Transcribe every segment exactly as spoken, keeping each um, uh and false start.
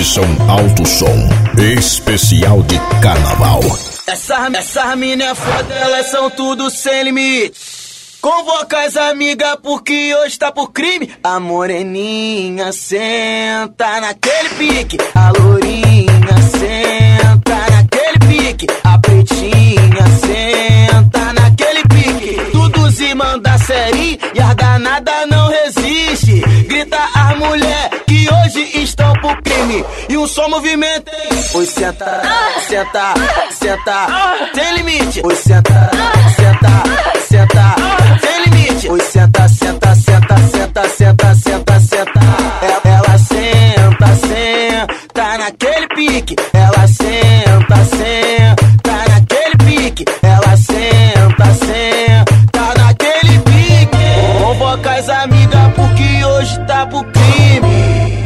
Edson Alto Som, especial de carnaval. Essas essa mina é foda, elas são tudo sem limite. Convoca as amigas porque hoje tá por crime. A moreninha senta naquele pique, a lourinha senta naquele pique, a pretinha senta naquele pique. Tudo se manda série e a danada não resiste. Grita as mulher que hoje estão por crime e um só movimento. Oi, senta, senta, senta, tem limite. Oi, senta, senta, senta, tem limite. Oi, senta, senta, senta, senta, senta, senta, senta. Ela senta, senta naquele pique. Ela senta, senta naquele pique. Ela senta, senta naquele pique. Convoca as amigas porque hoje tá pro crime.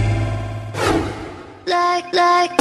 Like, like.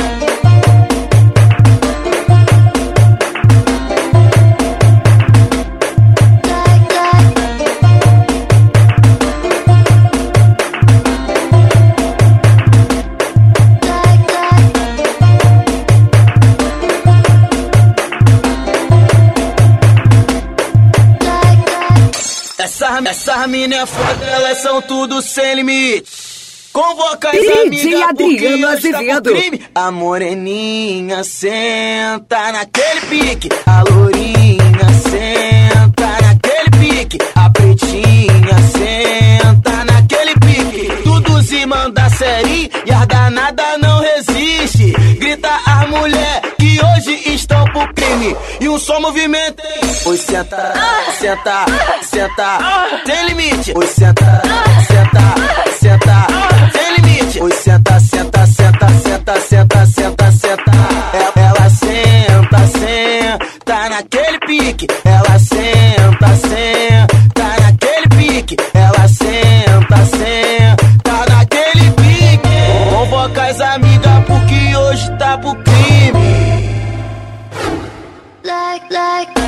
Essas essa mina é foda, elas são tudo sem limite. Convoca as amigas porque hoje tá pro crime. A moreninha senta naquele pique, a lourinha senta naquele pique, a pretinha senta naquele pique. Tudo se manda série e a danada não resiste. Grita as mulher que hoje estão por crime e um só movimento. Oi, senta, senta, senta, tem limite. Oi, senta, senta, senta, tem limite. Oi, senta, senta, senta, senta, senta, senta, senta. Ela senta, senta naquele pique. Ela senta, senta naquele pique. Ela senta, senta naquele pique. Convoca as amigas porque hoje tá pro crime. Like, like.